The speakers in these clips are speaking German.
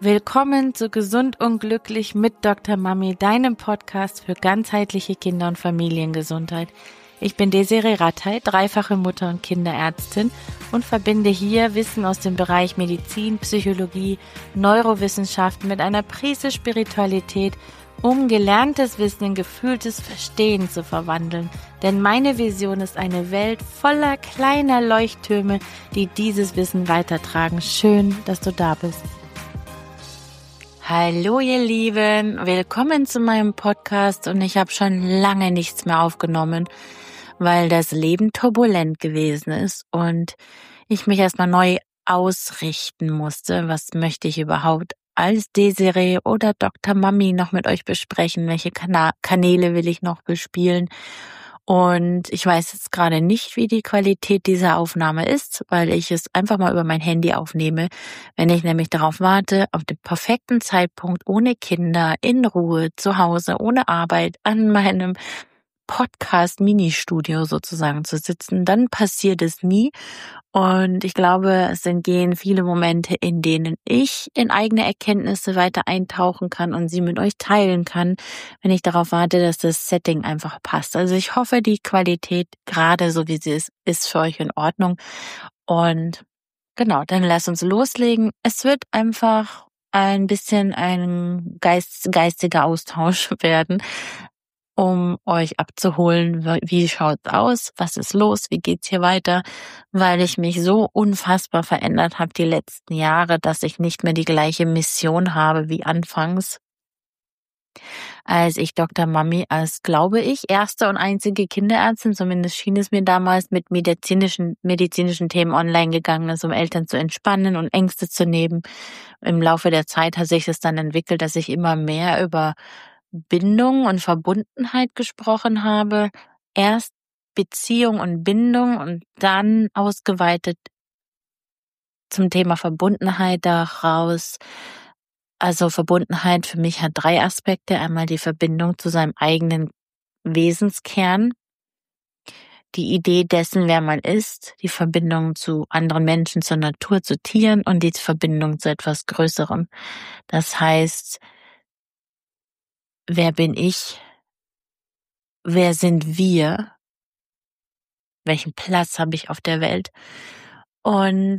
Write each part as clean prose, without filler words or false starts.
Willkommen zu Gesund und Glücklich mit Dr. Mami, deinem Podcast für ganzheitliche Kinder- und Familiengesundheit. Ich bin Desiree Rattay, dreifache Mutter und Kinderärztin und verbinde hier Wissen aus dem Bereich Medizin, Psychologie, Neurowissenschaften mit einer Prise Spiritualität, um gelerntes Wissen in gefühltes Verstehen zu verwandeln. Denn meine Vision ist eine Welt voller kleiner Leuchttürme, die dieses Wissen weitertragen. Schön, dass du da bist. Hallo ihr Lieben, willkommen zu meinem Podcast und ich habe schon lange nichts mehr aufgenommen, weil das Leben turbulent gewesen ist und ich mich erstmal neu ausrichten musste. Was möchte ich überhaupt als Desiree oder Dr. Mami noch mit euch besprechen? Welche Kanäle will ich noch bespielen? Und ich weiß jetzt gerade nicht, wie die Qualität dieser Aufnahme ist, weil ich es einfach mal über mein Handy aufnehme. Wenn ich nämlich darauf warte, auf den perfekten Zeitpunkt, ohne Kinder, in Ruhe, zu Hause, ohne Arbeit, an meinem Podcast-Mini-Studio sozusagen zu sitzen, dann passiert es nie. Und ich glaube, es entgehen viele Momente, in denen ich in eigene Erkenntnisse weiter eintauchen kann und sie mit euch teilen kann, wenn ich darauf warte, dass das Setting einfach passt. Also ich hoffe, die Qualität, gerade so wie sie ist für euch in Ordnung. Und genau, dann lasst uns loslegen. Es wird einfach ein bisschen ein geistiger Austausch werden, um euch abzuholen, wie schaut's aus, was ist los, wie geht's hier weiter, weil ich mich so unfassbar verändert habe die letzten Jahre, dass ich nicht mehr die gleiche Mission habe wie anfangs, als ich Dr. Mami als, glaube ich, erste und einzige Kinderärztin, zumindest schien es mir damals, mit medizinischen Themen online gegangen ist, um Eltern zu entspannen und Ängste zu nehmen. Im Laufe der Zeit hat sich das dann entwickelt, dass ich immer mehr über Bindung und Verbundenheit gesprochen habe. Erst Beziehung und Bindung und dann ausgeweitet zum Thema Verbundenheit daraus. Also Verbundenheit für mich hat 3 Aspekte. Einmal die Verbindung zu seinem eigenen Wesenskern, die Idee dessen, wer man ist, die Verbindung zu anderen Menschen, zur Natur, zu Tieren und die Verbindung zu etwas Größerem. Das heißt, wer bin ich? Wer sind wir? Welchen Platz habe ich auf der Welt? Und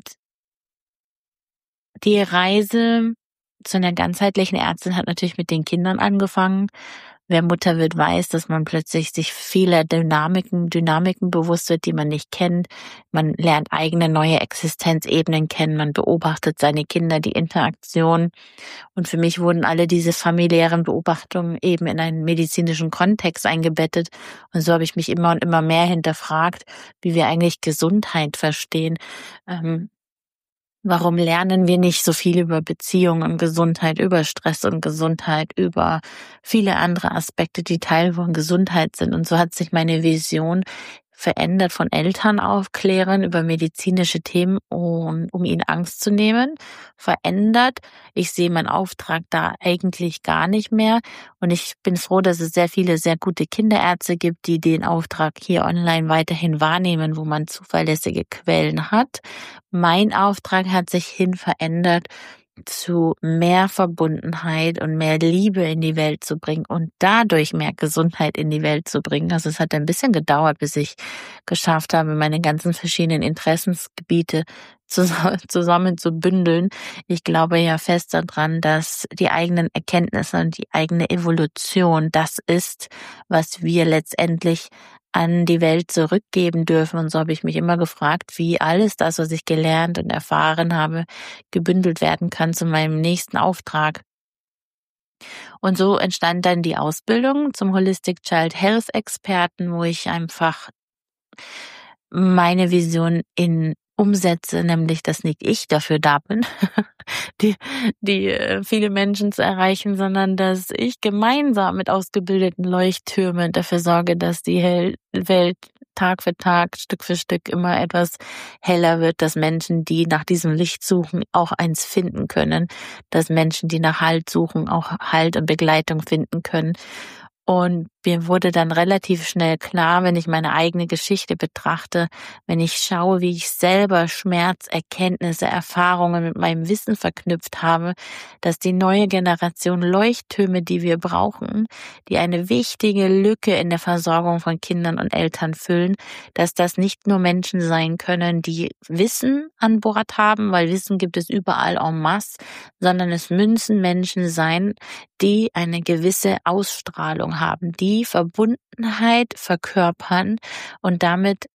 die Reise zu einer ganzheitlichen Ärztin hat natürlich mit den Kindern angefangen. Wer Mutter wird, weiß, dass man plötzlich sich vieler Dynamiken bewusst wird, die man nicht kennt. Man lernt eigene neue Existenzebenen kennen. Man beobachtet seine Kinder, die Interaktion. Und für mich wurden alle diese familiären Beobachtungen eben in einen medizinischen Kontext eingebettet. Und so habe ich mich immer und immer mehr hinterfragt, wie wir eigentlich Gesundheit verstehen. Warum lernen wir nicht so viel über Beziehungen und Gesundheit, über Stress und Gesundheit, über viele andere Aspekte, die Teil von Gesundheit sind? Und so hat sich meine Vision verändert von Eltern aufklären über medizinische Themen, um ihnen Angst zu nehmen, verändert. Ich sehe meinen Auftrag da eigentlich gar nicht mehr und ich bin froh, dass es sehr viele sehr gute Kinderärzte gibt, die den Auftrag hier online weiterhin wahrnehmen, wo man zuverlässige Quellen hat. Mein Auftrag hat sich hin verändert, zu mehr Verbundenheit und mehr Liebe in die Welt zu bringen und dadurch mehr Gesundheit in die Welt zu bringen. Also es hat ein bisschen gedauert, bis ich geschafft habe, meine ganzen verschiedenen Interessensgebiete zusammen zu bündeln. Ich glaube ja fest daran, dass die eigenen Erkenntnisse und die eigene Evolution das ist, was wir letztendlich an die Welt zurückgeben dürfen. Und so habe ich mich immer gefragt, wie alles das, was ich gelernt und erfahren habe, gebündelt werden kann zu meinem nächsten Auftrag. Und so entstand dann die Ausbildung zum Holistic Child Health Experten, wo ich einfach meine Vision umsetze, nämlich, dass nicht ich dafür da bin, die viele Menschen zu erreichen, sondern dass ich gemeinsam mit ausgebildeten Leuchttürmen dafür sorge, dass die Welt Tag für Tag, Stück für Stück immer etwas heller wird, dass Menschen, die nach diesem Licht suchen, auch eins finden können, dass Menschen, die nach Halt suchen, auch Halt und Begleitung finden können. Und mir wurde dann relativ schnell klar, wenn ich meine eigene Geschichte betrachte, wenn ich schaue, wie ich selber Schmerzerkenntnisse, Erfahrungen mit meinem Wissen verknüpft habe, dass die neue Generation Leuchttürme, die wir brauchen, die eine wichtige Lücke in der Versorgung von Kindern und Eltern füllen, dass das nicht nur Menschen sein können, die Wissen an Bord haben, weil Wissen gibt es überall en masse, sondern es müssen Menschen sein, die eine gewisse Ausstrahlung haben, die Verbundenheit verkörpern und damit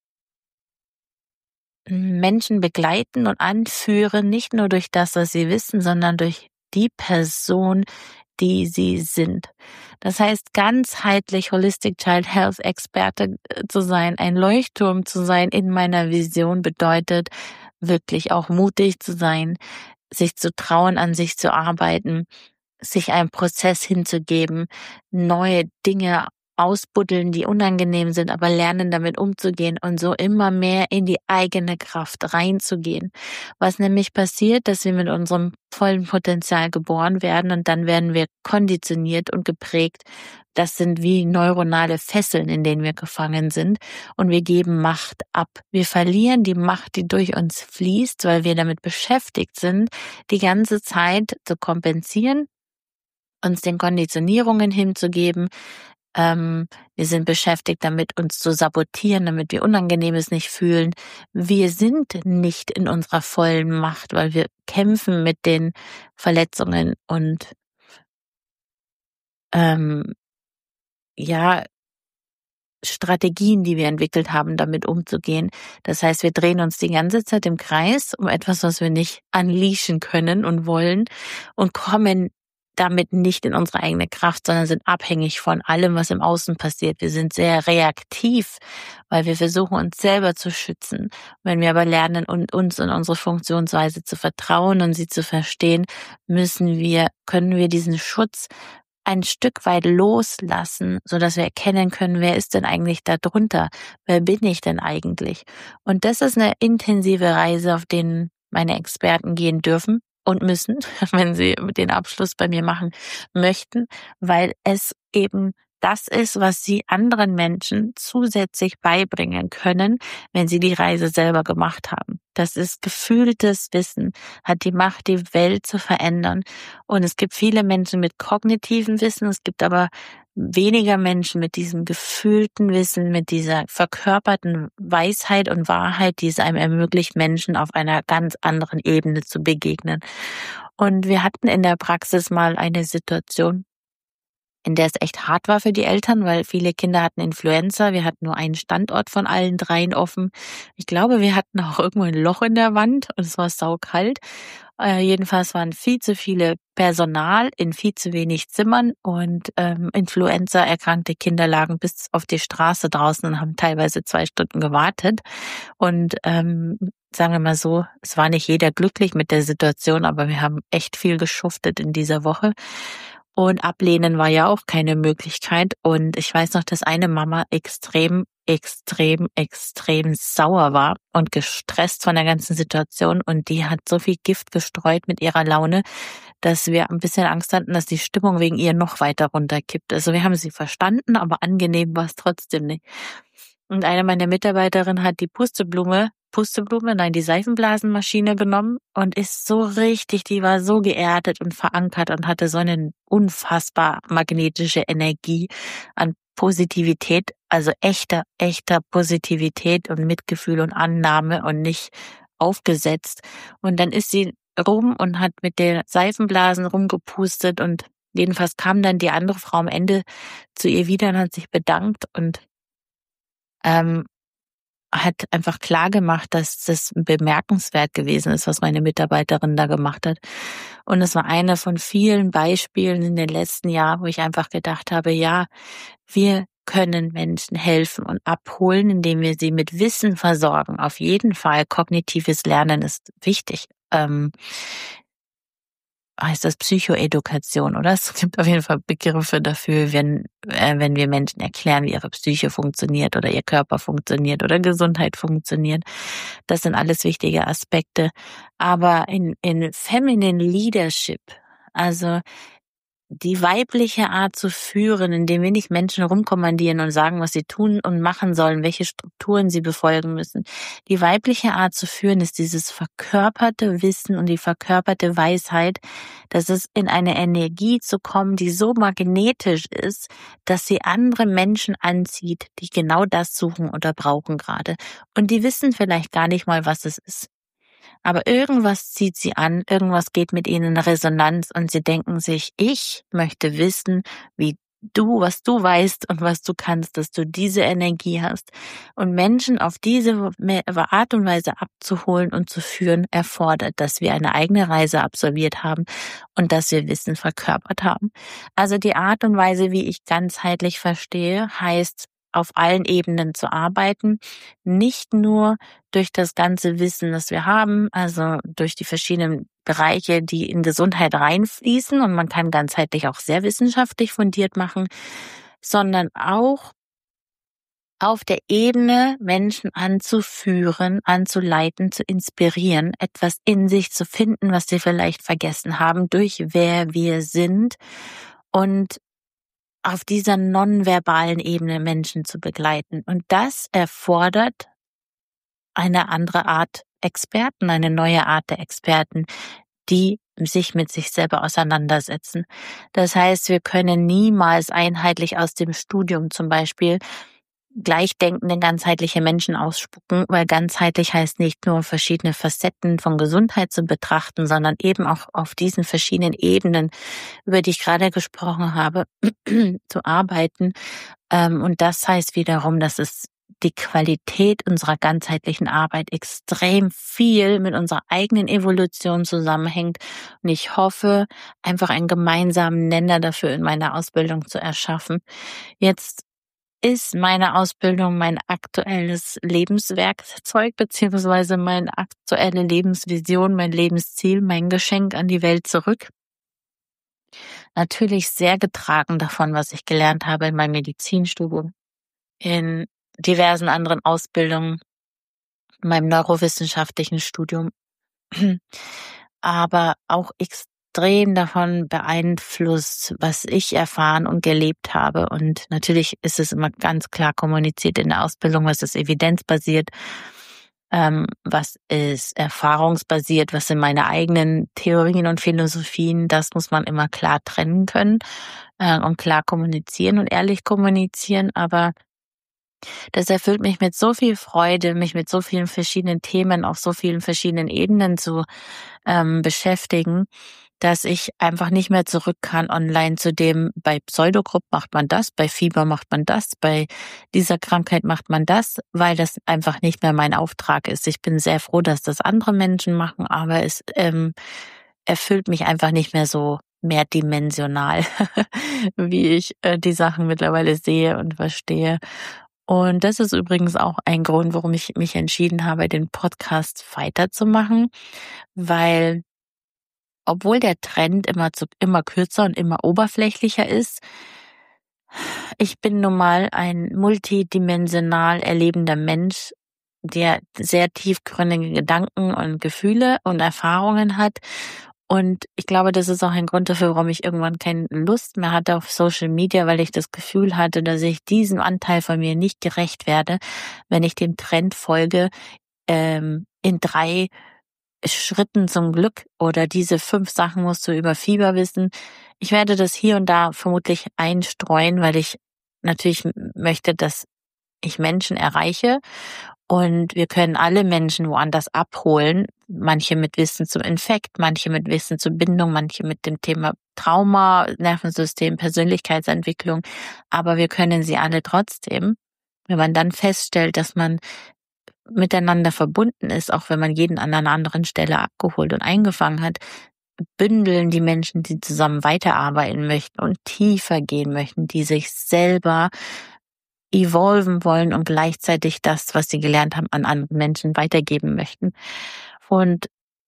Menschen begleiten und anführen, nicht nur durch das, was sie wissen, sondern durch die Person, die sie sind. Das heißt, ganzheitlich Holistic Child Health Experte zu sein, ein Leuchtturm zu sein in meiner Vision bedeutet, wirklich auch mutig zu sein, sich zu trauen, an sich zu arbeiten, sich einem Prozess hinzugeben, neue Dinge ausbuddeln, die unangenehm sind, aber lernen damit umzugehen und so immer mehr in die eigene Kraft reinzugehen. Was nämlich passiert, dass wir mit unserem vollen Potenzial geboren werden und dann werden wir konditioniert und geprägt. Das sind wie neuronale Fesseln, in denen wir gefangen sind und wir geben Macht ab. Wir verlieren die Macht, die durch uns fließt, weil wir damit beschäftigt sind, die ganze Zeit zu kompensieren, uns den Konditionierungen hinzugeben. Wir sind beschäftigt damit, uns zu sabotieren, damit wir Unangenehmes nicht fühlen. Wir sind nicht in unserer vollen Macht, weil wir kämpfen mit den Verletzungen und Strategien, die wir entwickelt haben, damit umzugehen. Das heißt, wir drehen uns die ganze Zeit im Kreis um etwas, was wir nicht unleashen können und wollen und kommen damit nicht in unsere eigene Kraft, sondern sind abhängig von allem, was im Außen passiert. Wir sind sehr reaktiv, weil wir versuchen, uns selber zu schützen. Wenn wir aber lernen, uns und unsere Funktionsweise zu vertrauen und sie zu verstehen, können wir diesen Schutz ein Stück weit loslassen, so dass wir erkennen können, wer ist denn eigentlich da drunter? Wer bin ich denn eigentlich? Und das ist eine intensive Reise, auf den meine Experten gehen dürfen und müssen, wenn sie den Abschluss bei mir machen möchten, weil es eben das ist, was sie anderen Menschen zusätzlich beibringen können, wenn sie die Reise selber gemacht haben. Das ist gefühltes Wissen, hat die Macht, die Welt zu verändern. Und es gibt viele Menschen mit kognitivem Wissen, es gibt aber weniger Menschen mit diesem gefühlten Wissen, mit dieser verkörperten Weisheit und Wahrheit, die es einem ermöglicht, Menschen auf einer ganz anderen Ebene zu begegnen. Und wir hatten in der Praxis mal eine Situation, in der es echt hart war für die Eltern, weil viele Kinder hatten Influenza. Wir hatten nur einen Standort von allen dreien offen. Ich glaube, wir hatten auch irgendwo ein Loch in der Wand und es war saukalt. Jedenfalls waren viel zu viele Personal in viel zu wenig Zimmern und Influenza-erkrankte Kinder lagen bis auf die Straße draußen und haben teilweise 2 Stunden gewartet. Und sagen wir mal so, es war nicht jeder glücklich mit der Situation, aber wir haben echt viel geschuftet in dieser Woche. Und ablehnen war ja auch keine Möglichkeit. Und ich weiß noch, dass eine Mama extrem sauer war und gestresst von der ganzen Situation. Und die hat so viel Gift gestreut mit ihrer Laune, dass wir ein bisschen Angst hatten, dass die Stimmung wegen ihr noch weiter runterkippt. Also wir haben sie verstanden, aber angenehm war es trotzdem nicht. Und eine meiner Mitarbeiterinnen hat die die Seifenblasenmaschine genommen und ist so richtig, die war so geerdet und verankert und hatte so eine unfassbar magnetische Energie an Positivität, also echter Positivität und Mitgefühl und Annahme und nicht aufgesetzt. Und dann ist sie rum und hat mit den Seifenblasen rumgepustet und jedenfalls kam dann die andere Frau am Ende zu ihr wieder und hat sich bedankt und hat einfach klar gemacht, dass das bemerkenswert gewesen ist, was meine Mitarbeiterin da gemacht hat. Und es war eine von vielen Beispielen in den letzten Jahren, wo ich einfach gedacht habe, ja, wir können Menschen helfen und abholen, indem wir sie mit Wissen versorgen. Auf jeden Fall, kognitives Lernen ist wichtig. Heißt das Psychoedukation, oder? Es gibt auf jeden Fall Begriffe dafür, wenn wir Menschen erklären, wie ihre Psyche funktioniert oder ihr Körper funktioniert oder Gesundheit funktioniert. Das sind alles wichtige Aspekte. Aber in Feminine Leadership, also die weibliche Art zu führen, indem wir nicht Menschen rumkommandieren und sagen, was sie tun und machen sollen, welche Strukturen sie befolgen müssen. Die weibliche Art zu führen ist dieses verkörperte Wissen und die verkörperte Weisheit, dass es in eine Energie zu kommen, die so magnetisch ist, dass sie andere Menschen anzieht, die genau das suchen oder brauchen gerade. Und die wissen vielleicht gar nicht mal, was es ist. Aber irgendwas zieht sie an, irgendwas geht mit ihnen in Resonanz und sie denken sich, ich möchte wissen, wie du, was du weißt und was du kannst, dass du diese Energie hast. Und Menschen auf diese Art und Weise abzuholen und zu führen, erfordert, dass wir eine eigene Reise absolviert haben und dass wir Wissen verkörpert haben. Also die Art und Weise, wie ich ganzheitlich verstehe, heißt, auf allen Ebenen zu arbeiten, nicht nur durch das ganze Wissen, das wir haben, also durch die verschiedenen Bereiche, die in Gesundheit reinfließen und man kann ganzheitlich auch sehr wissenschaftlich fundiert machen, sondern auch auf der Ebene Menschen anzuführen, anzuleiten, zu inspirieren, etwas in sich zu finden, was sie vielleicht vergessen haben, durch wer wir sind und auf dieser nonverbalen Ebene Menschen zu begleiten. Und das erfordert eine andere Art Experten, eine neue Art der Experten, die sich mit sich selber auseinandersetzen. Das heißt, wir können niemals einheitlich aus dem Studium zum Beispiel gleichdenkende, ganzheitliche Menschen ausspucken, weil ganzheitlich heißt nicht nur verschiedene Facetten von Gesundheit zu betrachten, sondern eben auch auf diesen verschiedenen Ebenen, über die ich gerade gesprochen habe, zu arbeiten. Und das heißt wiederum, dass es die Qualität unserer ganzheitlichen Arbeit extrem viel mit unserer eigenen Evolution zusammenhängt. Und ich hoffe, einfach einen gemeinsamen Nenner dafür in meiner Ausbildung zu erschaffen. Jetzt ist meine Ausbildung mein aktuelles Lebenswerkzeug beziehungsweise meine aktuelle Lebensvision, mein Lebensziel, mein Geschenk an die Welt zurück. Natürlich sehr getragen davon, was ich gelernt habe in meinem Medizinstudium, in diversen anderen Ausbildungen, in meinem neurowissenschaftlichen Studium, aber auch extrem davon beeinflusst, was ich erfahren und gelebt habe. Und natürlich ist es immer ganz klar kommuniziert in der Ausbildung, was ist evidenzbasiert, was ist erfahrungsbasiert, was sind meine eigenen Theorien und Philosophien. Das muss man immer klar trennen können und klar kommunizieren und ehrlich kommunizieren. Aber das erfüllt mich mit so viel Freude, mich mit so vielen verschiedenen Themen auf so vielen verschiedenen Ebenen zu beschäftigen, dass ich einfach nicht mehr zurück kann online zu dem, bei Pseudogrupp macht man das, bei Fieber macht man das, bei dieser Krankheit macht man das, weil das einfach nicht mehr mein Auftrag ist. Ich bin sehr froh, dass das andere Menschen machen, aber es erfüllt mich einfach nicht mehr so mehrdimensional, wie ich die Sachen mittlerweile sehe und verstehe. Und das ist übrigens auch ein Grund, warum ich mich entschieden habe, den Podcast weiterzumachen, weil obwohl der Trend immer kürzer und immer oberflächlicher ist, ich bin nun mal ein multidimensional erlebender Mensch, der sehr tiefgründige Gedanken und Gefühle und Erfahrungen hat. Und ich glaube, das ist auch ein Grund dafür, warum ich irgendwann keine Lust mehr hatte auf Social Media, weil ich das Gefühl hatte, dass ich diesem Anteil von mir nicht gerecht werde, wenn ich dem Trend folge, in 3 Schritten zum Glück oder diese 5 Sachen musst du über Fieber wissen. Ich werde das hier und da vermutlich einstreuen, weil ich natürlich möchte, dass ich Menschen erreiche und wir können alle Menschen woanders abholen. Manche mit Wissen zum Infekt, manche mit Wissen zur Bindung, manche mit dem Thema Trauma, Nervensystem, Persönlichkeitsentwicklung. Aber wir können sie alle trotzdem, wenn man dann feststellt, dass man miteinander verbunden ist, auch wenn man jeden an einer anderen Stelle abgeholt und eingefangen hat, bündeln die Menschen, die zusammen weiterarbeiten möchten und tiefer gehen möchten, die sich selber evolven wollen und gleichzeitig das, was sie gelernt haben, an andere Menschen weitergeben möchten. Und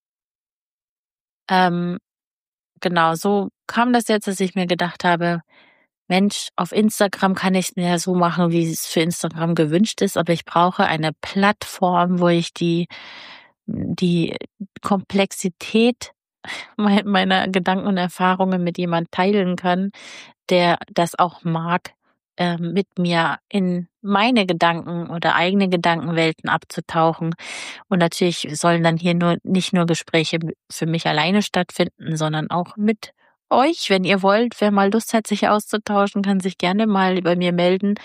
genau so kam das jetzt, dass ich mir gedacht habe, Mensch, auf Instagram kann ich es mir ja so machen, wie es für Instagram gewünscht ist, aber ich brauche eine Plattform, wo ich die Komplexität meiner Gedanken und Erfahrungen mit jemand teilen kann, der das auch mag, mit mir in meine Gedanken oder eigene Gedankenwelten abzutauchen. Und natürlich sollen dann hier nicht nur Gespräche für mich alleine stattfinden, sondern auch mit euch, wenn ihr wollt. Wer mal Lust hat, sich auszutauschen, kann sich gerne mal bei mir melden,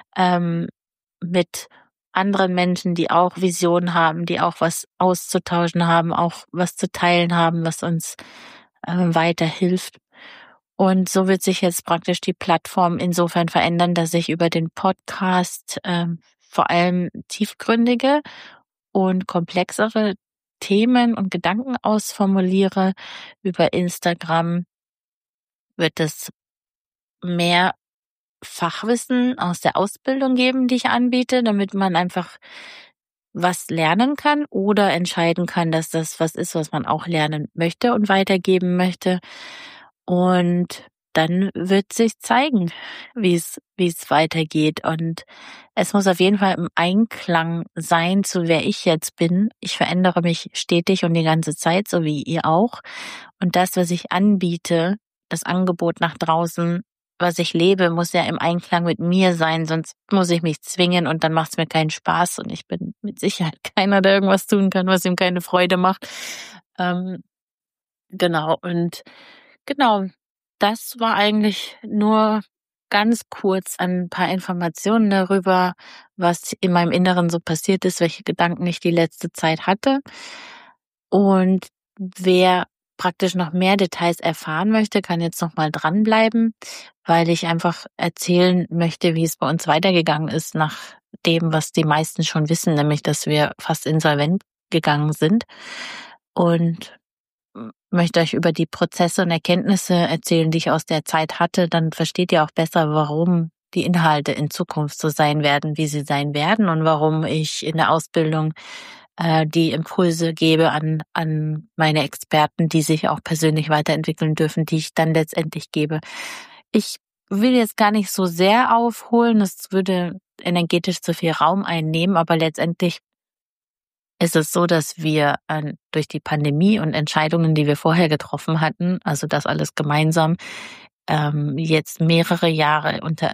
mit anderen Menschen, die auch Visionen haben, die auch was auszutauschen haben, auch was zu teilen haben, was uns weiterhilft. Und so wird sich jetzt praktisch die Plattform insofern verändern, dass ich über den Podcast vor allem tiefgründige und komplexere Themen und Gedanken ausformuliere. Über Instagram wird es mehr Fachwissen aus der Ausbildung geben, die ich anbiete, damit man einfach was lernen kann oder entscheiden kann, dass das was ist, was man auch lernen möchte und weitergeben möchte. Und dann wird sich zeigen, wie es weitergeht. Und es muss auf jeden Fall im Einklang sein zu wer ich jetzt bin. Ich verändere mich stetig und die ganze Zeit, so wie ihr auch. Und das, was ich anbiete, das Angebot nach draußen, was ich lebe, muss ja im Einklang mit mir sein, sonst muss ich mich zwingen und dann macht es mir keinen Spaß und ich bin mit Sicherheit keiner, der irgendwas tun kann, was ihm keine Freude macht. Genau, und genau, das war eigentlich nur ganz kurz ein paar Informationen darüber, was in meinem Inneren so passiert ist, welche Gedanken ich die letzte Zeit hatte. Und wer praktisch noch mehr Details erfahren möchte, kann jetzt noch mal dranbleiben, weil ich einfach erzählen möchte, wie es bei uns weitergegangen ist nach dem, was die meisten schon wissen, nämlich, dass wir fast insolvent gegangen sind. Und möchte euch über die Prozesse und Erkenntnisse erzählen, die ich aus der Zeit hatte. Dann versteht ihr auch besser, warum die Inhalte in Zukunft so sein werden, wie sie sein werden und warum ich in der Ausbildung die Impulse gebe an meine Experten, die sich auch persönlich weiterentwickeln dürfen, die ich dann letztendlich gebe. Ich will jetzt gar nicht so sehr aufholen, das würde energetisch zu viel Raum einnehmen, aber letztendlich ist es so, dass wir durch die Pandemie und Entscheidungen, die wir vorher getroffen hatten, also das alles gemeinsam, jetzt mehrere Jahre unter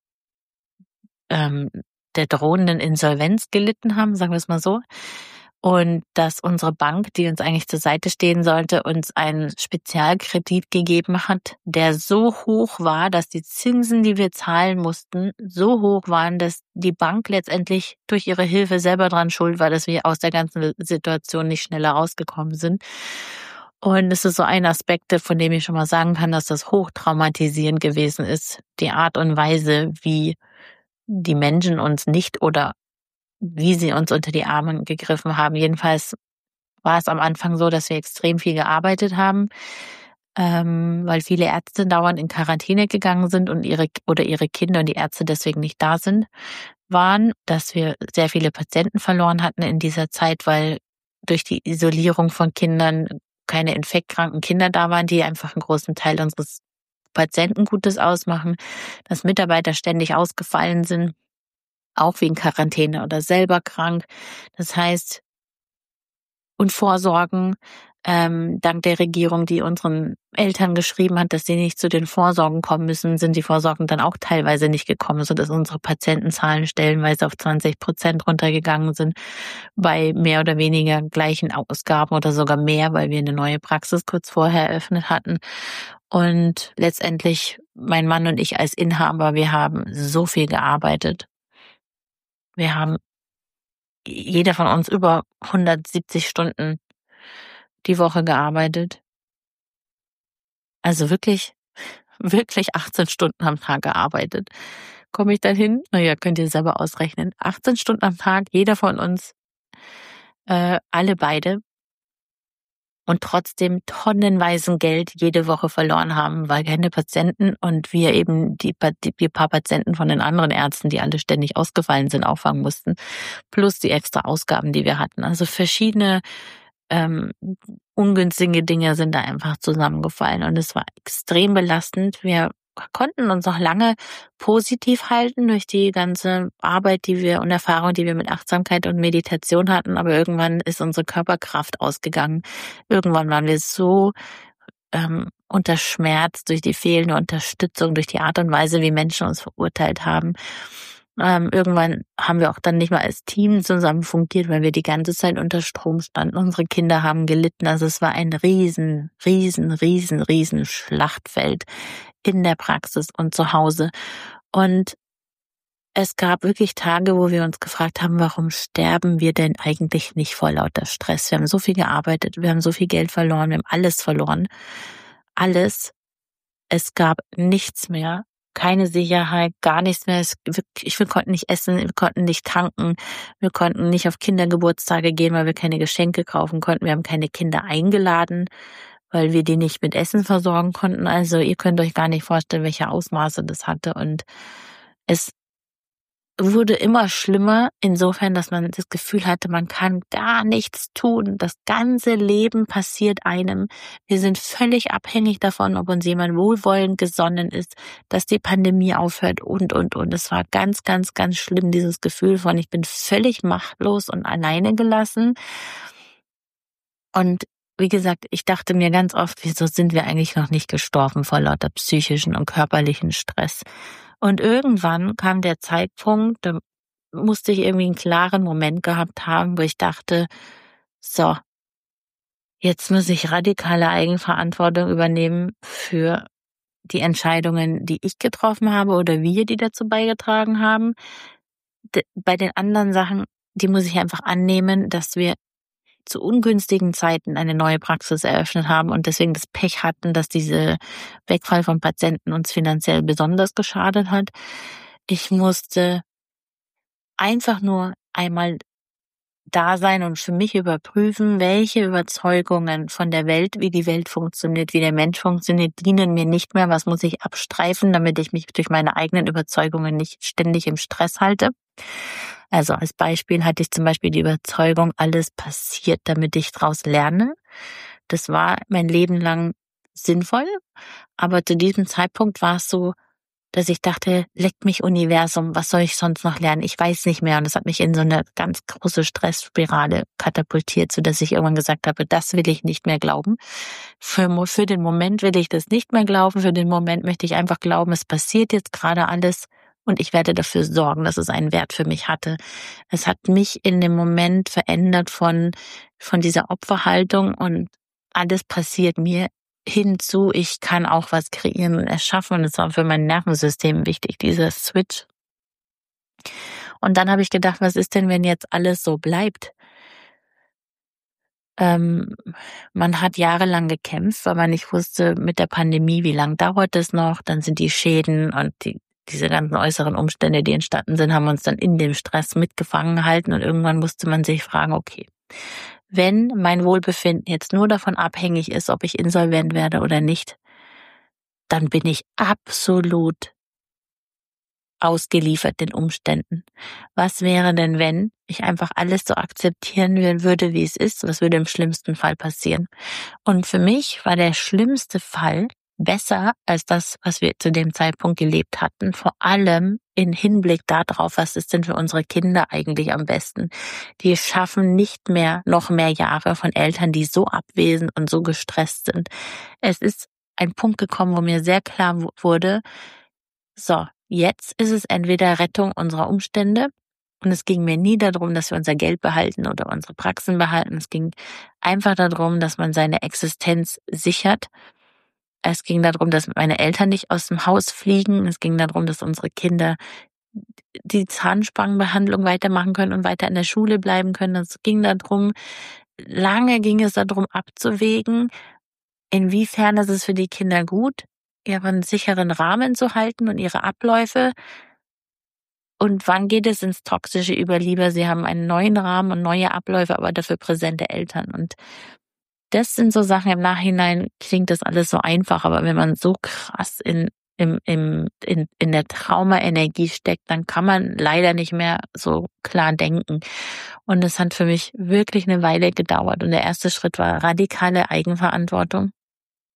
der drohenden Insolvenz gelitten haben, sagen wir es mal so. Und dass unsere Bank, die uns eigentlich zur Seite stehen sollte, uns einen Spezialkredit gegeben hat, der so hoch war, dass die Zinsen, die wir zahlen mussten, so hoch waren, dass die Bank letztendlich durch ihre Hilfe selber dran schuld war, dass wir aus der ganzen Situation nicht schneller rausgekommen sind. Und es ist so ein Aspekt, von dem ich schon mal sagen kann, dass das hochtraumatisierend gewesen ist. Die Art und Weise, wie die Menschen uns nicht oder wie sie uns unter die Arme gegriffen haben. Jedenfalls war es am Anfang so, dass wir extrem viel gearbeitet haben, weil viele Ärzte dauernd in Quarantäne gegangen sind und ihre Kinder und die Ärzte deswegen nicht da waren, dass wir sehr viele Patienten verloren hatten in dieser Zeit, weil durch die Isolierung von Kindern keine infektkranken Kinder da waren, die einfach einen großen Teil unseres Patientengutes ausmachen, dass Mitarbeiter ständig ausgefallen sind, auch wegen Quarantäne oder selber krank. Das heißt, und Vorsorgen, dank der Regierung, die unseren Eltern geschrieben hat, dass sie nicht zu den Vorsorgen kommen müssen, sind die Vorsorgen dann auch teilweise nicht gekommen, sodass unsere Patientenzahlen stellenweise auf 20% runtergegangen sind, bei mehr oder weniger gleichen Ausgaben oder sogar mehr, weil wir eine neue Praxis kurz vorher eröffnet hatten. Und letztendlich, mein Mann und ich als Inhaber, wir haben so viel gearbeitet. Wir haben jeder von uns über 170 Stunden die Woche gearbeitet. Also wirklich, wirklich 18 Stunden am Tag gearbeitet. Komme ich dann hin? Naja, könnt ihr selber ausrechnen. 18 Stunden am Tag, jeder von uns, alle beide. Und trotzdem tonnenweisen Geld jede Woche verloren haben, weil keine Patienten und wir eben die paar Patienten von den anderen Ärzten, die alle ständig ausgefallen sind, auffangen mussten, plus die extra Ausgaben, die wir hatten. Also verschiedene ungünstige Dinge sind da einfach zusammengefallen und es war extrem belastend. Wir konnten uns noch lange positiv halten durch die ganze Arbeit, und Erfahrung, die wir mit Achtsamkeit und Meditation hatten. Aber irgendwann ist unsere Körperkraft ausgegangen. Irgendwann waren wir so unter Schmerz durch die fehlende Unterstützung, durch die Art und Weise, wie Menschen uns verurteilt haben. Irgendwann haben wir auch dann nicht mehr als Team zusammen fungiert, weil wir die ganze Zeit unter Strom standen. Unsere Kinder haben gelitten. Also es war ein riesen Schlachtfeld in der Praxis und zu Hause. Und es gab wirklich Tage, wo wir uns gefragt haben, warum sterben wir denn eigentlich nicht vor lauter Stress? Wir haben so viel gearbeitet, wir haben so viel Geld verloren, wir haben alles verloren. Alles. Es gab nichts mehr. Keine Sicherheit, gar nichts mehr. Wir konnten nicht essen, wir konnten nicht tanken, wir konnten nicht auf Kindergeburtstage gehen, weil wir keine Geschenke kaufen konnten. Wir haben keine Kinder eingeladen, weil wir die nicht mit Essen versorgen konnten. Also ihr könnt euch gar nicht vorstellen, welche Ausmaße das hatte. Und es wurde immer schlimmer, insofern, dass man das Gefühl hatte, man kann gar nichts tun. Das ganze Leben passiert einem. Wir sind völlig abhängig davon, ob uns jemand wohlwollend gesonnen ist, dass die Pandemie aufhört und. Es war ganz schlimm, dieses Gefühl von, ich bin völlig machtlos und alleine gelassen. Und wie gesagt, ich dachte mir ganz oft, wieso sind wir eigentlich noch nicht gestorben vor lauter psychischen und körperlichen Stress? Und irgendwann kam der Zeitpunkt, da musste ich irgendwie einen klaren Moment gehabt haben, wo ich dachte, so, jetzt muss ich radikale Eigenverantwortung übernehmen für die Entscheidungen, die ich getroffen habe oder wir, die dazu beigetragen haben. Bei den anderen Sachen, die muss ich einfach annehmen, dass wir zu ungünstigen Zeiten eine neue Praxis eröffnet haben und deswegen das Pech hatten, dass diese Wegfall von Patienten uns finanziell besonders geschadet hat. Ich musste einfach nur einmal da sein und für mich überprüfen, welche Überzeugungen von der Welt, wie die Welt funktioniert, wie der Mensch funktioniert, dienen mir nicht mehr. Was muss ich abstreifen, damit ich mich durch meine eigenen Überzeugungen nicht ständig im Stress halte? Also als Beispiel hatte ich zum Beispiel die Überzeugung, alles passiert, damit ich daraus lerne. Das war mein Leben lang sinnvoll, aber zu diesem Zeitpunkt war es so, dass ich dachte, leck mich Universum, was soll ich sonst noch lernen? Ich weiß nicht mehr. Und das hat mich in so eine ganz große Stressspirale katapultiert, sodass ich irgendwann gesagt habe, das will ich nicht mehr glauben. Für den Moment will ich das nicht mehr glauben. Für den Moment möchte ich einfach glauben, es passiert jetzt gerade alles und ich werde dafür sorgen, dass es einen Wert für mich hatte. Es hat mich in dem Moment verändert von dieser Opferhaltung und alles passiert mir hinzu, ich kann auch was kreieren und erschaffen. Und das war für mein Nervensystem wichtig, dieser Switch. Und dann habe ich gedacht, was ist denn, wenn jetzt alles so bleibt? Man hat jahrelang gekämpft, weil man nicht wusste mit der Pandemie, wie lange dauert es noch. Dann sind die Schäden und diese ganzen äußeren Umstände, die entstanden sind, haben uns dann in dem Stress mitgefangen gehalten. Und irgendwann musste man sich fragen, okay, wenn mein Wohlbefinden jetzt nur davon abhängig ist, ob ich insolvent werde oder nicht, dann bin ich absolut ausgeliefert den Umständen. Was wäre denn, wenn ich einfach alles so akzeptieren würde, wie es ist? Was würde im schlimmsten Fall passieren? Und für mich war der schlimmste Fall besser als das, was wir zu dem Zeitpunkt gelebt hatten. Vor allem in Hinblick darauf, was ist denn für unsere Kinder eigentlich am besten? Die schaffen nicht mehr noch mehr Jahre von Eltern, die so abwesend und so gestresst sind. Es ist ein Punkt gekommen, wo mir sehr klar wurde, so, jetzt ist es entweder Rettung unserer Umstände und es ging mir nie darum, dass wir unser Geld behalten oder unsere Praxen behalten. Es ging einfach darum, dass man seine Existenz sichert. Es ging darum, dass meine Eltern nicht aus dem Haus fliegen. Es ging darum, dass unsere Kinder die Zahnspangenbehandlung weitermachen können und weiter in der Schule bleiben können. Es ging darum, lange ging es darum abzuwägen, inwiefern ist es für die Kinder gut, ihren sicheren Rahmen zu halten und ihre Abläufe. Und wann geht es ins Toxische über lieber, sie haben einen neuen Rahmen und neue Abläufe, aber dafür präsente Eltern. Und das sind so Sachen, im Nachhinein klingt das alles so einfach, aber wenn man so krass in der Traumaenergie steckt, dann kann man leider nicht mehr so klar denken. Und es hat für mich wirklich eine Weile gedauert. Und der erste Schritt war radikale Eigenverantwortung.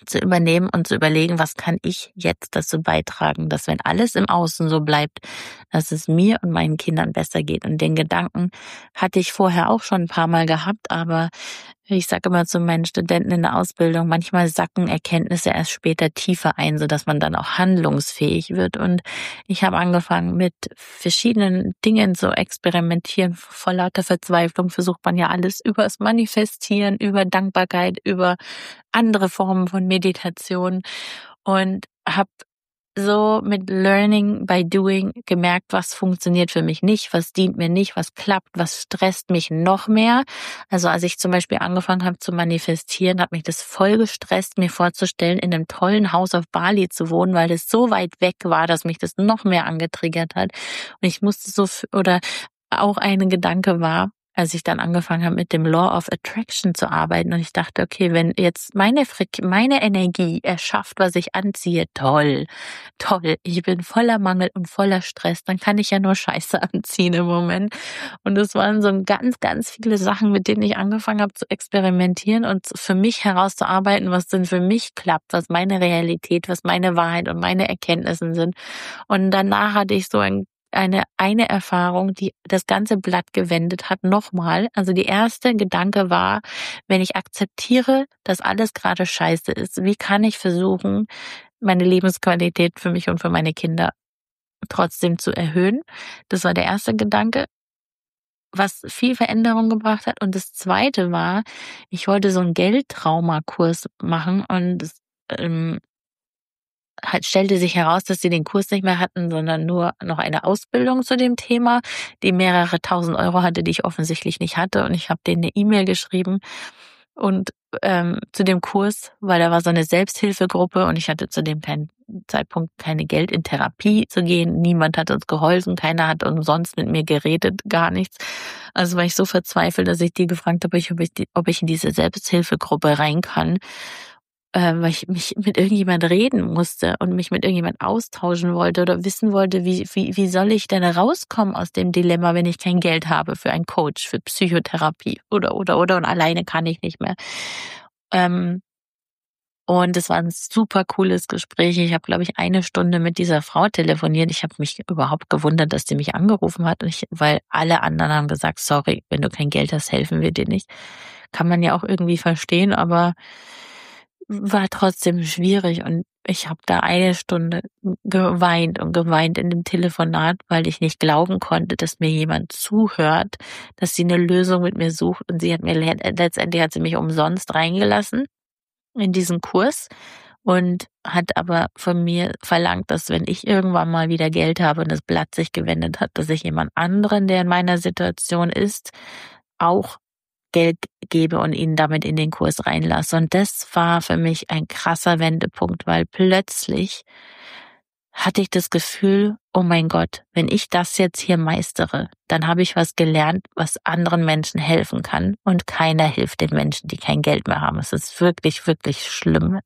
zu übernehmen und zu überlegen, was kann ich jetzt dazu beitragen, dass wenn alles im Außen so bleibt, dass es mir und meinen Kindern besser geht. Und den Gedanken hatte ich vorher auch schon ein paar Mal gehabt, aber ich sage immer zu meinen Studenten in der Ausbildung, manchmal sacken Erkenntnisse erst später tiefer ein, sodass man dann auch handlungsfähig wird. Und ich habe angefangen mit verschiedenen Dingen zu experimentieren. Vor lauter Verzweiflung versucht man ja alles über das Manifestieren, über Dankbarkeit, über andere Formen von Meditation und habe so mit Learning by Doing gemerkt, was funktioniert für mich nicht, was dient mir nicht, was klappt, was stresst mich noch mehr. Also als ich zum Beispiel angefangen habe zu manifestieren, hat mich das voll gestresst, mir vorzustellen, in einem tollen Haus auf Bali zu wohnen, weil das so weit weg war, dass mich das noch mehr angetriggert hat. Und ich musste oder auch ein Gedanke war, als ich dann angefangen habe, mit dem Law of Attraction zu arbeiten und ich dachte, okay, wenn jetzt meine Energie erschafft, was ich anziehe, toll, ich bin voller Mangel und voller Stress, dann kann ich ja nur Scheiße anziehen im Moment. Und es waren so ganz, ganz viele Sachen, mit denen ich angefangen habe zu experimentieren und für mich herauszuarbeiten, was denn für mich klappt, was meine Realität, was meine Wahrheit und meine Erkenntnisse sind. Und danach hatte ich so eine Erfahrung, die das ganze Blatt gewendet hat, nochmal. Also die erste Gedanke war, wenn ich akzeptiere, dass alles gerade scheiße ist, wie kann ich versuchen, meine Lebensqualität für mich und für meine Kinder trotzdem zu erhöhen? Das war der erste Gedanke, was viel Veränderung gebracht hat. Und das zweite war, ich wollte so einen Geldtraumakurs machen und stellte sich heraus, dass sie den Kurs nicht mehr hatten, sondern nur noch eine Ausbildung zu dem Thema, die mehrere tausend Euro hatte, die ich offensichtlich nicht hatte. Und ich habe denen eine E-Mail geschrieben und zu dem Kurs, weil da war so eine Selbsthilfegruppe und ich hatte zu dem Zeitpunkt keine Geld in Therapie zu gehen. Niemand hat uns geholfen, keiner hat umsonst mit mir geredet, gar nichts. Also war ich so verzweifelt, dass ich die gefragt habe, ob ich in diese Selbsthilfegruppe rein kann, weil ich mich mit irgendjemand reden musste und mich mit irgendjemand austauschen wollte oder wissen wollte, wie soll ich denn rauskommen aus dem Dilemma, wenn ich kein Geld habe für einen Coach, für Psychotherapie oder und alleine kann ich nicht mehr. Und es war ein super cooles Gespräch. Ich habe, glaube ich, 1 Stunde mit dieser Frau telefoniert. Ich habe mich überhaupt gewundert, dass sie mich angerufen hat, weil alle anderen haben gesagt, sorry, wenn du kein Geld hast, helfen wir dir nicht. Kann man ja auch irgendwie verstehen, aber war trotzdem schwierig und ich habe da 1 Stunde geweint und geweint in dem Telefonat, weil ich nicht glauben konnte, dass mir jemand zuhört, dass sie eine Lösung mit mir sucht und letztendlich hat sie mich umsonst reingelassen in diesen Kurs und hat aber von mir verlangt, dass wenn ich irgendwann mal wieder Geld habe und das Blatt sich gewendet hat, dass ich jemand anderen, der in meiner Situation ist, auch Geld gebe und ihn damit in den Kurs reinlasse. Und das war für mich ein krasser Wendepunkt, weil plötzlich hatte ich das Gefühl, oh mein Gott, wenn ich das jetzt hier meistere, dann habe ich was gelernt, was anderen Menschen helfen kann. Und keiner hilft den Menschen, die kein Geld mehr haben. Es ist wirklich, wirklich schlimm.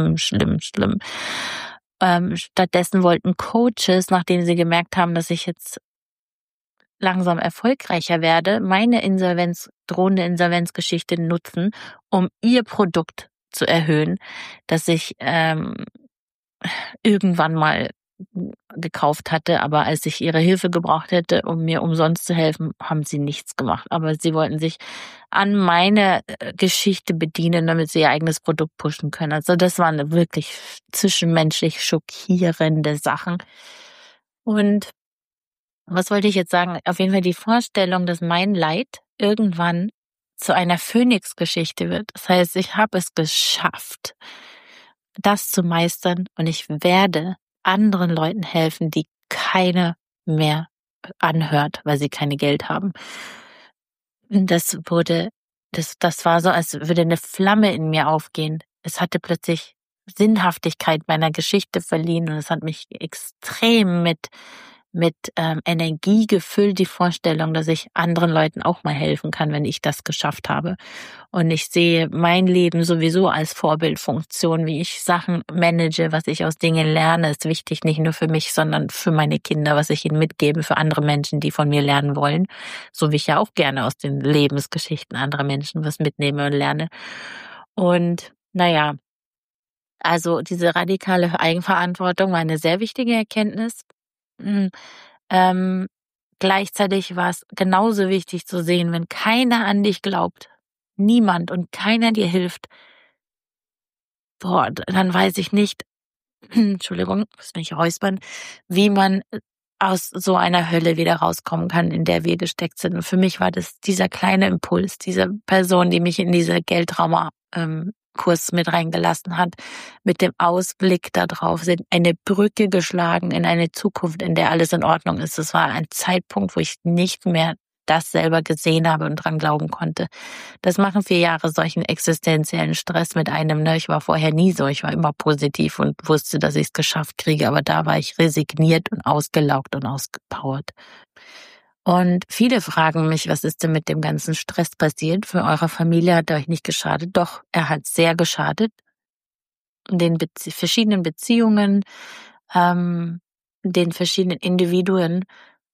Stattdessen wollten Coaches, nachdem sie gemerkt haben, dass ich jetzt langsam erfolgreicher werde, meine drohende Insolvenzgeschichte nutzen, um ihr Produkt zu erhöhen, das ich irgendwann mal gekauft hatte, aber als ich ihre Hilfe gebraucht hätte, um mir umsonst zu helfen, haben sie nichts gemacht. Aber sie wollten sich an meine Geschichte bedienen, damit sie ihr eigenes Produkt pushen können. Also das waren wirklich zwischenmenschlich schockierende Sachen. Und was wollte ich jetzt sagen? Auf jeden Fall die Vorstellung, dass mein Leid irgendwann zu einer Phönix-Geschichte wird. Das heißt, ich habe es geschafft, das zu meistern und ich werde anderen Leuten helfen, die keiner mehr anhört, weil sie keine Geld haben. Das war so, als würde eine Flamme in mir aufgehen. Es hatte plötzlich Sinnhaftigkeit meiner Geschichte verliehen und es hat mich extrem mit Energie gefüllt, die Vorstellung, dass ich anderen Leuten auch mal helfen kann, wenn ich das geschafft habe. Und ich sehe mein Leben sowieso als Vorbildfunktion, wie ich Sachen manage, was ich aus Dingen lerne, ist wichtig, nicht nur für mich, sondern für meine Kinder, was ich ihnen mitgebe, für andere Menschen, die von mir lernen wollen. So wie ich ja auch gerne aus den Lebensgeschichten anderer Menschen was mitnehme und lerne. Und naja, Also diese radikale Eigenverantwortung war eine sehr wichtige Erkenntnis. Hm, ähm, Gleichzeitig war es genauso wichtig zu sehen, wenn keiner an dich glaubt, niemand und keiner dir hilft, dann weiß ich nicht, Entschuldigung, muss mich räuspern, wie man aus so einer Hölle wieder rauskommen kann, in der wir gesteckt sind. Und für mich war das dieser kleine Impuls, diese Person, die mich in diese Geldtrauma-Kurs mit reingelassen hat, mit dem Ausblick darauf, sind eine Brücke geschlagen in eine Zukunft, in der alles in Ordnung ist. Es war ein Zeitpunkt, wo ich nicht mehr das selber gesehen habe und dran glauben konnte. Das machen 4 Jahre solchen existenziellen Stress mit einem. Ne? Ich war vorher nie so. Ich war immer positiv und wusste, dass ich es geschafft kriege. Aber da war ich resigniert und ausgelaugt und ausgepowert. Und viele fragen mich, was ist denn mit dem ganzen Stress passiert? Für eure Familie hat er euch nicht geschadet. Doch, er hat sehr geschadet. Den verschiedenen Beziehungen, den verschiedenen Individuen.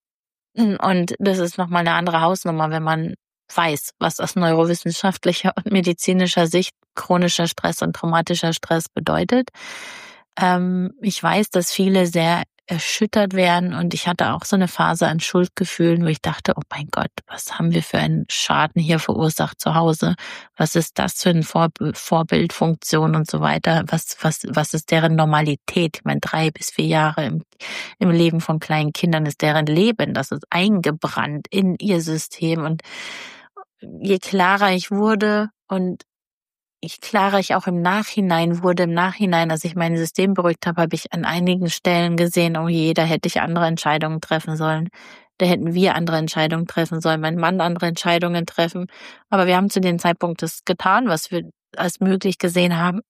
Und das ist nochmal eine andere Hausnummer, wenn man weiß, was aus neurowissenschaftlicher und medizinischer Sicht chronischer Stress und traumatischer Stress bedeutet. Ich weiß, dass viele sehr erschüttert werden und ich hatte auch so eine Phase an Schuldgefühlen, wo ich dachte, oh mein Gott, was haben wir für einen Schaden hier verursacht zu Hause? Was ist das für eine Vorbildfunktion und so weiter? Was ist deren Normalität? Ich meine, 3 bis 4 Jahre im Leben von kleinen Kindern ist deren Leben. Das ist eingebrannt in ihr System. Und je klarer ich wurde und klarer ich auch im Nachhinein wurde, als ich mein System beruhigt habe, habe ich an einigen Stellen gesehen, oh je, da hätte ich andere Entscheidungen treffen sollen. Da hätten wir andere Entscheidungen treffen sollen, mein Mann andere Entscheidungen treffen. Aber wir haben zu dem Zeitpunkt das getan, was wir als möglich gesehen haben.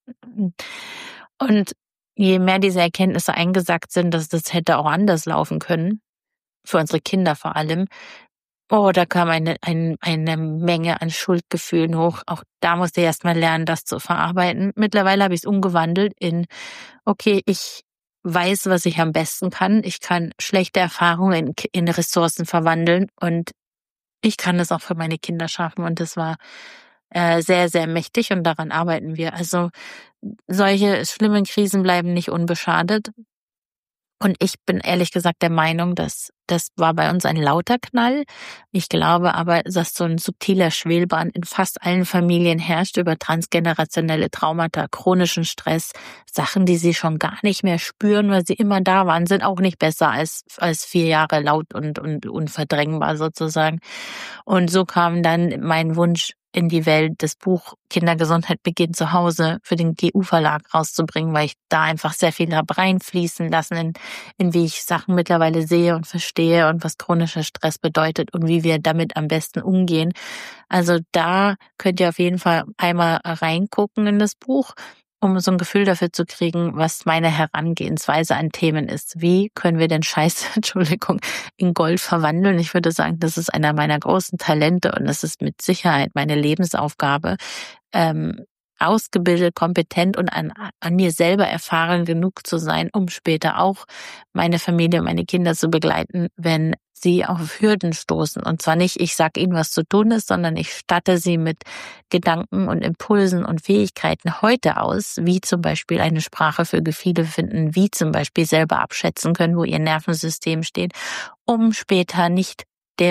Und je mehr diese Erkenntnisse eingesackt sind, dass das hätte auch anders laufen können, für unsere Kinder vor allem, da kam eine Menge an Schuldgefühlen hoch. Auch da musste ich erst mal lernen, das zu verarbeiten. Mittlerweile habe ich es umgewandelt in, okay, ich weiß, was ich am besten kann. Ich kann schlechte Erfahrungen in Ressourcen verwandeln und ich kann das auch für meine Kinder schaffen. Und das war sehr, sehr mächtig und daran arbeiten wir. Also solche schlimmen Krisen bleiben nicht unbeschadet. Und ich bin ehrlich gesagt der Meinung, dass das war bei uns ein lauter Knall. Ich glaube aber, dass so ein subtiler Schwelbrand in fast allen Familien herrscht über transgenerationelle Traumata, chronischen Stress, Sachen, die sie schon gar nicht mehr spüren, weil sie immer da waren, sind auch nicht besser als 4 Jahre laut und unverdrängbar sozusagen. Und so kam dann mein Wunsch in die Welt, das Buch Kindergesundheit beginnt zu Hause für den GU-Verlag rauszubringen, weil ich da einfach sehr viel habe reinfließen lassen, in wie ich Sachen mittlerweile sehe und verstehe und was chronischer Stress bedeutet und wie wir damit am besten umgehen. Also da könnt ihr auf jeden Fall einmal reingucken in das Buch, um so ein Gefühl dafür zu kriegen, was meine Herangehensweise an Themen ist. Wie können wir denn Scheiße, Entschuldigung, in Gold verwandeln? Ich würde sagen, das ist einer meiner großen Talente und das ist mit Sicherheit meine Lebensaufgabe, ausgebildet, kompetent und an mir selber erfahren genug zu sein, um später auch meine Familie und meine Kinder zu begleiten, wenn sie auf Hürden stoßen. Und zwar nicht, ich sage ihnen, was zu tun ist, sondern ich statte sie mit Gedanken und Impulsen und Fähigkeiten heute aus, wie zum Beispiel eine Sprache für Gefühle finden, wie zum Beispiel selber abschätzen können, wo ihr Nervensystem steht, um später nicht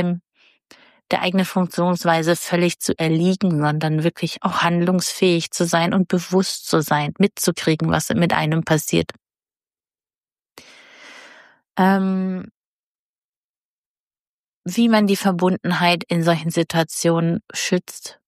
der eigenen Funktionsweise völlig zu erliegen, sondern wirklich auch handlungsfähig zu sein und bewusst zu sein, mitzukriegen, was mit einem passiert. Wie man die Verbundenheit in solchen Situationen schützt.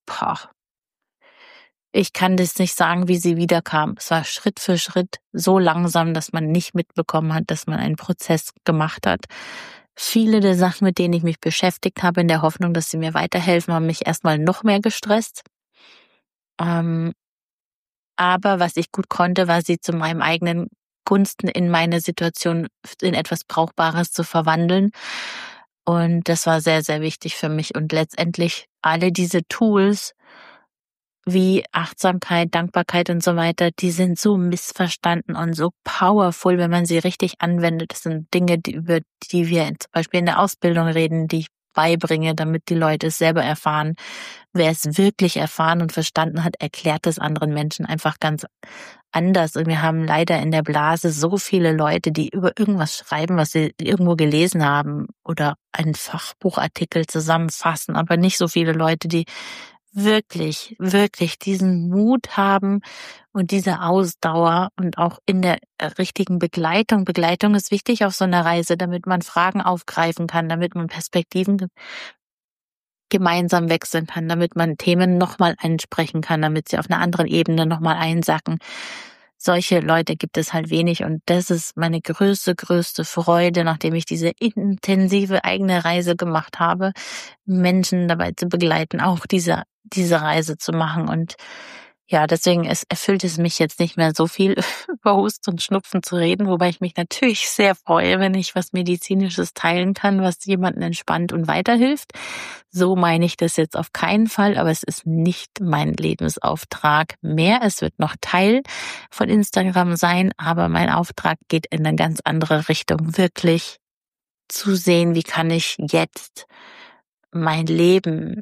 Ich kann das nicht sagen, wie sie wiederkam. Es war Schritt für Schritt so langsam, dass man nicht mitbekommen hat, dass man einen Prozess gemacht hat. Viele der Sachen, mit denen ich mich beschäftigt habe, in der Hoffnung, dass sie mir weiterhelfen, haben mich erstmal noch mehr gestresst. Aber was ich gut konnte, war sie zu meinem eigenen Gunsten in meine Situation in etwas Brauchbares zu verwandeln. Und das war sehr, sehr wichtig für mich. Und letztendlich alle diese Tools wie Achtsamkeit, Dankbarkeit und so weiter, die sind so missverstanden und so powerful, wenn man sie richtig anwendet. Das sind Dinge, über die wir zum Beispiel in der Ausbildung reden, die ich beibringe, damit die Leute es selber erfahren. Wer es wirklich erfahren und verstanden hat, erklärt es anderen Menschen einfach ganz anders und wir haben leider in der Blase so viele Leute, die über irgendwas schreiben, was sie irgendwo gelesen haben oder einen Fachbuchartikel zusammenfassen, aber nicht so viele Leute, die wirklich, wirklich diesen Mut haben und diese Ausdauer und auch in der richtigen Begleitung. Begleitung ist wichtig auf so einer Reise, damit man Fragen aufgreifen kann, damit man Perspektiven gemeinsam wechseln kann, damit man Themen nochmal ansprechen kann, damit sie auf einer anderen Ebene nochmal einsacken. Solche Leute gibt es halt wenig und das ist meine größte Freude, nachdem ich diese intensive eigene Reise gemacht habe, Menschen dabei zu begleiten, auch diese Reise zu machen. Und ja, deswegen erfüllt es mich jetzt nicht mehr so viel über Husten und Schnupfen zu reden, wobei ich mich natürlich sehr freue, wenn ich was Medizinisches teilen kann, was jemanden entspannt und weiterhilft. So meine ich das jetzt auf keinen Fall, aber es ist nicht mein Lebensauftrag mehr. Es wird noch Teil von Instagram sein, aber mein Auftrag geht in eine ganz andere Richtung. Wirklich zu sehen, wie kann ich jetzt mein Leben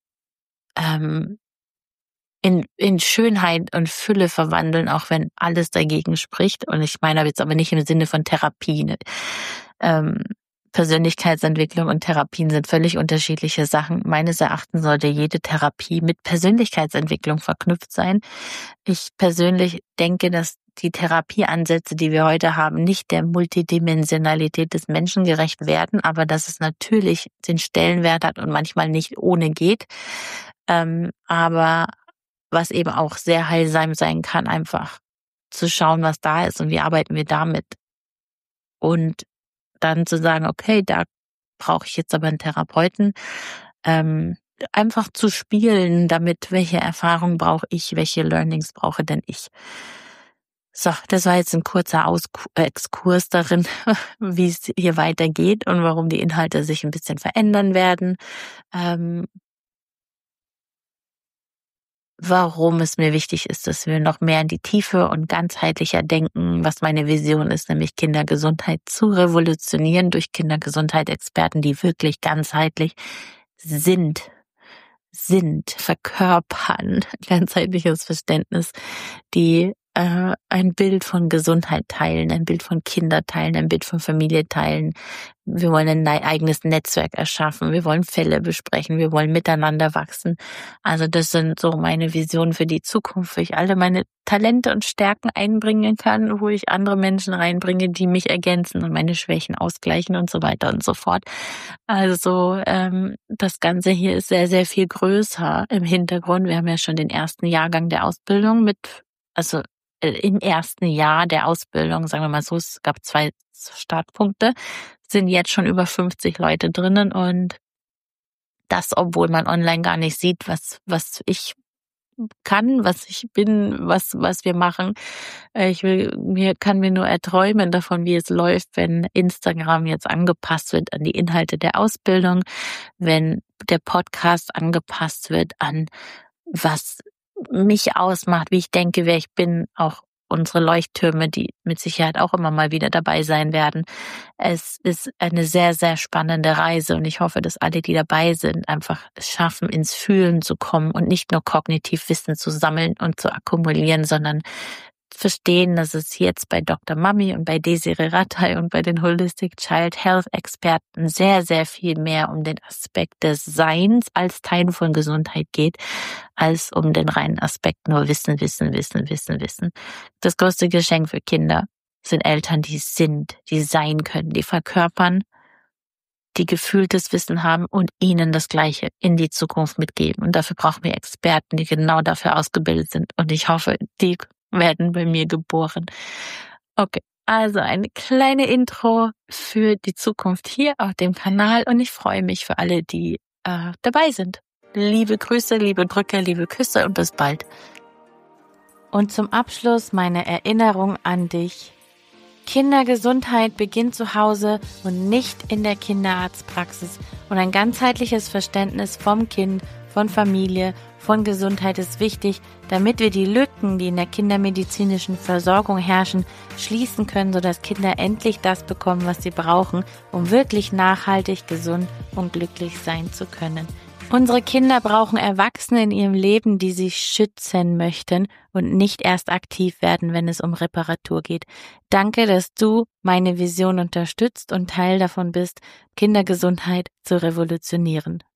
in Schönheit und Fülle verwandeln, auch wenn alles dagegen spricht. Und ich meine jetzt aber nicht im Sinne von Therapie. Ne? Persönlichkeitsentwicklung und Therapien sind völlig unterschiedliche Sachen. Meines Erachtens sollte jede Therapie mit Persönlichkeitsentwicklung verknüpft sein. Ich persönlich denke, dass die Therapieansätze, die wir heute haben, nicht der Multidimensionalität des Menschen gerecht werden, aber dass es natürlich den Stellenwert hat und manchmal nicht ohne geht. Aber was eben auch sehr heilsam sein kann, einfach zu schauen, was da ist und wie arbeiten wir damit. Und dann zu sagen, okay, da brauche ich jetzt aber einen Therapeuten. Einfach zu spielen damit, welche Erfahrungen brauche ich, welche Learnings brauche denn ich. So, das war jetzt ein kurzer Exkurs darin, wie es hier weitergeht und warum die Inhalte sich ein bisschen verändern werden. Warum es mir wichtig ist, dass wir noch mehr in die Tiefe und ganzheitlicher denken, was meine Vision ist, nämlich Kindergesundheit zu revolutionieren durch Kindergesundheit-Experten, die wirklich ganzheitlich sind, verkörpern, ganzheitliches Verständnis, die ein Bild von Gesundheit teilen, ein Bild von Kinder teilen, ein Bild von Familie teilen. Wir wollen ein eigenes Netzwerk erschaffen, wir wollen Fälle besprechen, wir wollen miteinander wachsen. Also das sind so meine Visionen für die Zukunft, wo ich alle meine Talente und Stärken einbringen kann, wo ich andere Menschen reinbringe, die mich ergänzen und meine Schwächen ausgleichen und so weiter und so fort. Also das Ganze hier ist sehr, sehr viel größer im Hintergrund. Wir haben ja schon den ersten Jahrgang der Ausbildung im ersten Jahr der Ausbildung, sagen wir mal so, es gab 2 Startpunkte, sind jetzt schon über 50 Leute drinnen und das, obwohl man online gar nicht sieht, was ich kann, was ich bin, was wir machen. Kann mir nur erträumen davon, wie es läuft, wenn Instagram jetzt angepasst wird an die Inhalte der Ausbildung, wenn der Podcast angepasst wird an was mich ausmacht, wie ich denke, wer ich bin, auch unsere Leuchttürme, die mit Sicherheit auch immer mal wieder dabei sein werden. Es ist eine sehr, sehr spannende Reise und ich hoffe, dass alle, die dabei sind, einfach es schaffen, ins Fühlen zu kommen und nicht nur kognitiv Wissen zu sammeln und zu akkumulieren, sondern verstehen, dass es jetzt bei Dr. Mami und bei Desiree Rattay und bei den Holistic Child Health Experten sehr, sehr viel mehr um den Aspekt des Seins als Teil von Gesundheit geht, als um den reinen Aspekt nur Wissen. Das größte Geschenk für Kinder sind Eltern, die sein können, die verkörpern, die gefühltes Wissen haben und ihnen das Gleiche in die Zukunft mitgeben. Und dafür brauchen wir Experten, die genau dafür ausgebildet sind. Und ich hoffe, die werden bei mir geboren. Okay, also eine kleine Intro für die Zukunft hier auf dem Kanal und ich freue mich für alle, die dabei sind. Liebe Grüße, liebe Drücke, liebe Küsse und bis bald. Und zum Abschluss meine Erinnerung an dich. Kindergesundheit beginnt zu Hause und nicht in der Kinderarztpraxis und ein ganzheitliches Verständnis vom Kind, von Familie, von Gesundheit ist wichtig, damit wir die Lücken, die in der kindermedizinischen Versorgung herrschen, schließen können, sodass Kinder endlich das bekommen, was sie brauchen, um wirklich nachhaltig, gesund und glücklich sein zu können. Unsere Kinder brauchen Erwachsene in ihrem Leben, die sie schützen möchten und nicht erst aktiv werden, wenn es um Reparatur geht. Danke, dass du meine Vision unterstützt und Teil davon bist, Kindergesundheit zu revolutionieren.